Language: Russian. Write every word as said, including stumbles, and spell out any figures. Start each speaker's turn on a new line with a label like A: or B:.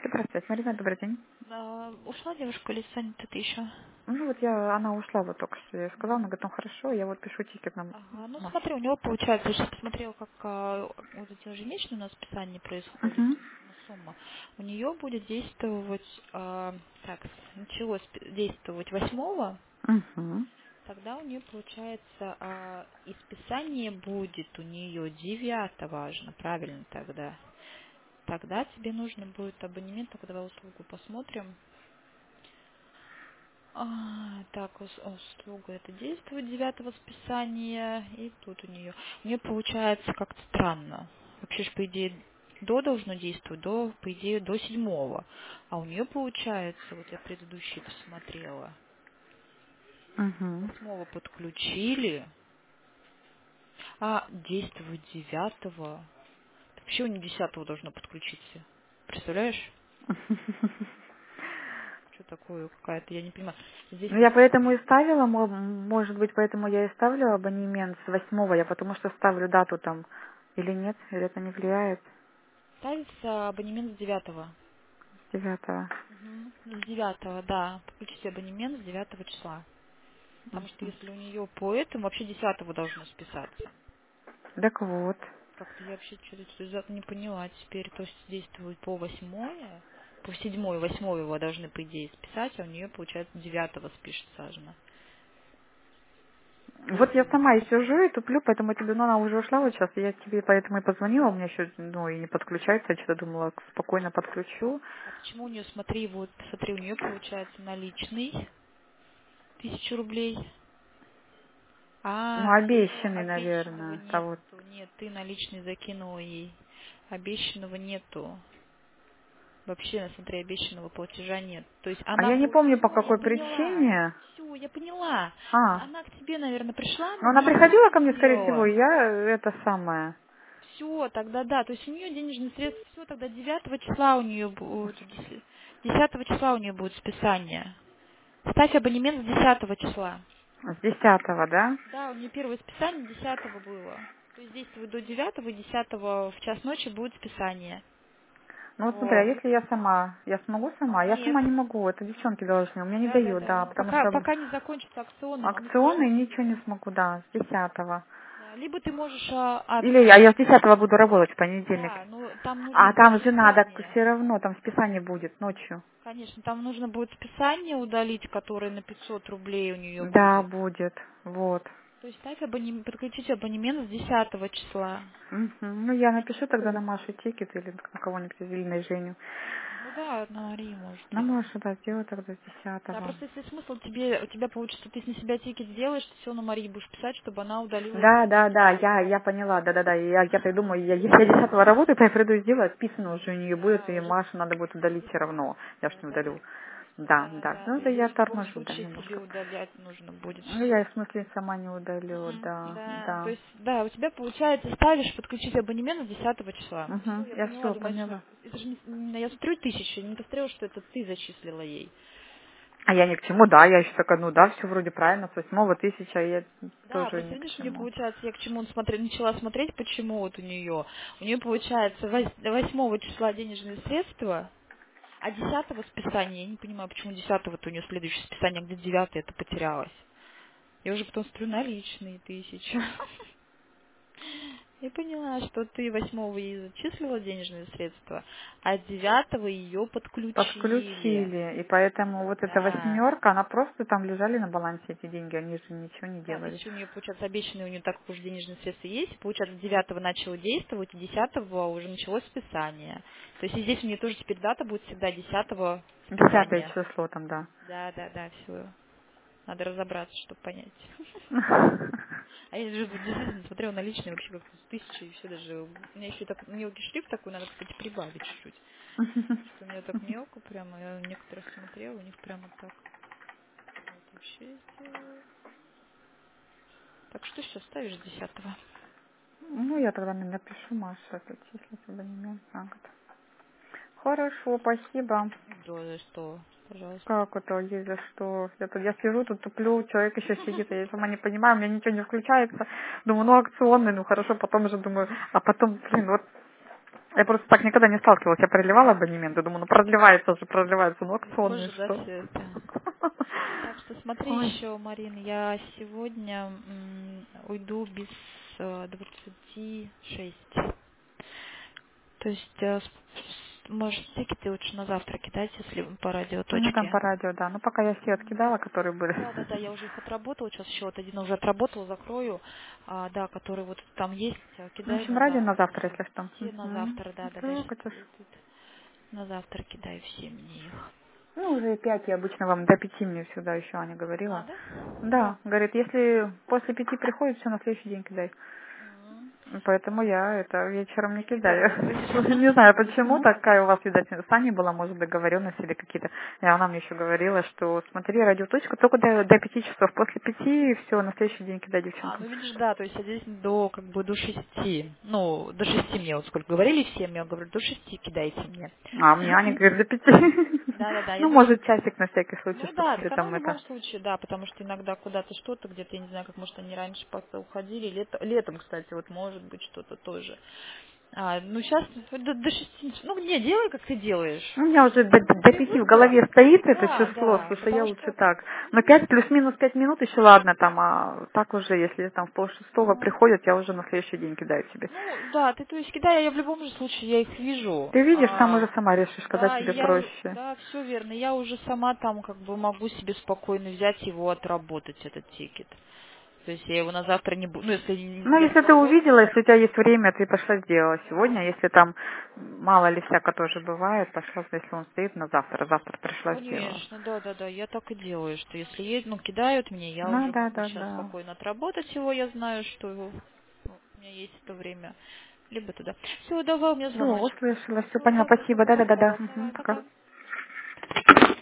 A: Здравствуйте, Марина, добрый день.
B: А, ушла девушка или занята ты еще?
A: Ну вот я, она ушла вот только что, я ей сказала, она говорит, ну хорошо, я вот пишу тикет на
B: Ага, ну
A: Машу.
B: смотри, у него получается, я сейчас посмотрела, как а, вот эти ежемесячные у нас списания происходят,
A: Угу.
B: ну, сумма. У нее будет действовать, а, так, началось пи- действовать восьмого,
A: Угу.
B: тогда у нее получается, а, и списание будет у нее девятого, важно, правильно тогда. Тогда тебе нужно будет абонемент, только давай услугу посмотрим. А, так, ус- услуга это действует девятого списания, и тут у нее. У нее получается как-то странно. Вообще ж, по идее, до должно действовать, до, по идее, до седьмого. А у нее получается, вот я предыдущие посмотрела,
A: Угу.
B: восьмого подключили, а действует девятого. Вообще у нее десятого должно подключиться. Представляешь? Что такое какая-то, я не понимаю. Здесь
A: Ну я поэтому и ставила, мо- может быть, поэтому я и ставлю абонемент с восьмого, я потому что ставлю дату там, или нет, или это не влияет,
B: ставится абонемент с девятого.
A: с девятого.
B: Мгм. С девятого, да. Подключите абонемент с девятого числа. Потому что если у нее по этому, вообще десятого должно списаться.
A: Так вот.
B: Как-то я вообще что-то не поняла теперь. То есть действует по восьмое, по седьмое, восьмое его должны, по идее, списать, а у нее, получается, девятого спишется аж на.
A: Вот я сама и сижу и туплю, поэтому я тебе, ну она уже ушла вот сейчас, я тебе поэтому и позвонила, у меня еще, ну и не подключается, я что-то думала, спокойно подключу.
B: А почему у нее, смотри, вот, смотри, у нее получается наличный тысячу рублей.
A: Ну,
B: А, все,
A: обещанный,
B: обещанного
A: наверное, того.
B: нету. Нет, ты наличный закинула ей. Обещанного нету. Вообще, на смотри, обещанного платежа нет. То есть
A: А
B: она
A: я не
B: получ...
A: помню, по
B: Все, я
A: какой
B: поняла.
A: причине.
B: Все, я поняла.
A: А,
B: Она к тебе, наверное, пришла,
A: ну
B: но
A: она
B: она
A: приходила ко
B: ошибку
A: мне, скорее всего,
B: сделала.
A: и я это самое.
B: Все, тогда да. То есть у нее денежные средства, все, тогда девятого числа у нее будет, десятого числа у нее будет списание. Ставь абонемент с десятого числа.
A: С десятого, да?
B: Да, у нее первое списание десятого было. То есть действует до девятого, и десятого в час ночи будет списание.
A: Ну вот смотри, а
B: Вот.
A: если я сама, я смогу сама? Я
B: Нет.
A: сама не могу, это девчонки должны, у меня не
B: Да, да,
A: дают,
B: да.
A: да,
B: Ну,
A: потому
B: пока,
A: что
B: пока не закончится акционный, но мы
A: акционные
B: тебе...
A: ничего не смогу, да, с десятого.
B: Да, либо ты можешь... А, а,
A: Или, а я с десятого буду работать в понедельник.
B: да, ну там нужно
A: А
B: будет
A: там же надо,
B: списание.
A: все равно, там списание будет ночью.
B: Конечно, там нужно будет списание удалить, которое на пятьсот рублей у нее
A: Да,
B: будет.
A: будет, вот.
B: То есть ставь абонемент, подключите абонемент с десятого числа.
A: Мгм. Ну, я напишу тогда на Машу тикет или на кого-нибудь или на Женю.
B: Ну да, на Ари
A: На
B: можете.
A: Машу, да, сделаю тогда с
B: Да,
A: десятого.
B: просто если смысл тебе, у тебя получится, ты на себя тикет сделаешь, ты все на Марии будешь писать, чтобы она удалила это
A: Да, да, да,
B: списание.
A: я, я поняла, да, да, да. Я, я-то и думаю, я, если я десятого работаю, то я приду и сделаю, списано уже у нее будет,
B: Да,
A: и
B: уже.
A: Машу надо будет удалить все равно. Я ж
B: Да,
A: не
B: да,
A: удалю. Да,
B: да,
A: да.
B: да.
A: Ну,
B: То
A: это
B: есть
A: я
B: здесь в любом
A: торможу, да,
B: случае тебе
A: немножко.
B: удалять нужно будет
A: Ну, я
B: все.
A: в смысле сама не удалю, да,
B: Да, то
A: да.
B: есть, да, у тебя получается, ставишь подключить абонемент с десятого числа. Все,
A: Угу,
B: я
A: я
B: поняла,
A: все
B: думаю,
A: поняла.
B: это, это же не, я смотрю тысячи, не посмотрела, что это ты зачислила ей.
A: А я ни к чему, да, я еще такая, ну да, все вроде правильно, с восьмого тысяча, я
B: Да,
A: тоже
B: просто
A: ни к
B: видишь, у нее
A: чему.
B: получается, я к чему он смотри- начала смотреть, почему вот у нее. У нее получается вось- восьмого числа денежные средства, а десятого списания, я не понимаю, почему десятого-то у нее следующее списание, а где девятое это потерялось. Я уже потом смотрю наличные тысячи. Я поняла, что ты восьмого ей зачислила денежные средства, а девятого ее подключили.
A: Подключили, и поэтому вот эта
B: Да.
A: восьмерка, она просто там лежали на балансе эти деньги, они же ничего не
B: Да, то
A: делали.
B: есть у нее, получается, обещанные у нее так как уже денежные средства есть, получается, девятого начало действовать, и десятого уже началось списание. То есть и здесь у нее тоже теперь дата будет всегда десятого
A: Десятое
B: списания.
A: число там, да.
B: Да, да, да, все. Надо разобраться, чтобы понять. А я же вот действительно смотрела наличные вообще как-то с тысячи, и все даже... У меня еще так мелкий шрифт такой, надо, кстати, прибавить чуть-чуть. Что у меня так мелко прямо, я некоторых смотрела, у них прямо так. Вот вообще сделаю. Так что сейчас ставишь десятого?
A: Ну, я тогда мне напишу, Маша, это числить абонемент на год. Хорошо, спасибо.
B: Да, за что? Пожалуйста.
A: Как это, есть за что? Я, тут, я сижу, тут туплю, человек еще сидит, я сама не понимаю, у меня ничего не включается. Думаю, ну акционный, ну хорошо, потом уже думаю, а потом, блин, вот Я просто так никогда не сталкивалась. Я продлевала абонемент, и думаю, ну продлевается же, продлевается, ну акционный,
B: Боже, да,
A: что?
B: все это. Так что смотри
A: Ой.
B: еще, Марин, я сегодня м, уйду без э, двадцати шести. То есть, э, с- с- может, тикеты лучше на завтра кидать, если по
A: Ну там
B: радиоточке.
A: по радио, да. Ну пока я все откидала, которые были.
B: Да, да, да, я уже их отработала, сейчас еще вот один уже отработала, закрою, а, да, который вот там есть, а,
A: Ну, в
B: кидай
A: общем,
B: на
A: радио на
B: завтра
A: завтра,
B: уже.
A: если что.
B: Все на
A: Мгм.
B: завтра, да, да, да,
A: Да,
B: сейчас
A: Катюш.
B: тут на завтра кидай все мне их.
A: Ну, уже пять я обычно вам до пяти мне сюда еще Аня
B: А,
A: говорила.
B: да?
A: Да, говорит, если после пяти приходит, все на следующий день кидай.
B: М,
A: Поэтому я это вечером не кидаю.
B: кидаю.
A: Не знаю, почему такая у вас, видать, с Аней была, может, договоренность или какие-то. И она мне еще говорила, что смотри, радиоточка только до, до пяти часов. После пяти все, на следующий день кидай
B: А,
A: девчонкам.
B: ну видишь, да, то есть я здесь до как бы до шести. Ну, до шести мне вот сколько говорили всем, я говорю, до шести кидайте мне.
A: А мне Аня говорит, до пяти.
B: Да, да, да, я
A: Ну,
B: здесь.
A: может, часик на всякий случай,
B: Ну
A: чтобы
B: да,
A: тебе
B: так оно
A: там
B: в любом
A: это...
B: случае, да, потому что иногда куда-то что-то, где-то, я не знаю, как может они раньше просто уходили, лето, летом, кстати, вот может быть что-то тоже. А, ну сейчас до, до шести, ну не, делай, как ты делаешь.
A: У меня уже до, до пяти в
B: Привыкла?
A: голове стоит это
B: Да,
A: число,
B: да,
A: слушай, я
B: потому
A: лучше
B: что,
A: так. Но пять плюс-минус пять минут еще ладно там, а так уже, если там в полшестого
B: ага.
A: приходят, я уже на следующий день кидаю тебе.
B: Ну да, ты то есть кидай, я в любом же случае я их вижу.
A: Ты видишь, там
B: А,
A: уже сама решишь, когда
B: да, и
A: тебе
B: я,
A: проще.
B: да, все верно, я уже сама там как бы могу себе спокойно взять его отработать этот тикет. То есть я его на завтра не буду, ну если
A: Ну,
B: я
A: если ты
B: смогу.
A: увидела, если у тебя есть время, ты пошла сделала сегодня. Если там мало ли всяко тоже бывает, пошла, если он стоит на завтра. Завтра пришла, сделала.
B: Конечно, да, да, да, я так и делаю, что если есть, ну, кидают мне, я
A: Ну,
B: уже
A: да,
B: могу
A: да,
B: сейчас
A: да.
B: спокойно отработать его, я знаю, что его- ну, у меня есть это время, либо туда. Все, давай, у меня
A: Все,
B: звоночек.
A: услышала, все
B: Все,
A: поняла,
B: давай,
A: спасибо,
B: пока.
A: да-да-да-да. Мгм,
B: Давай,
A: пока.
B: пока.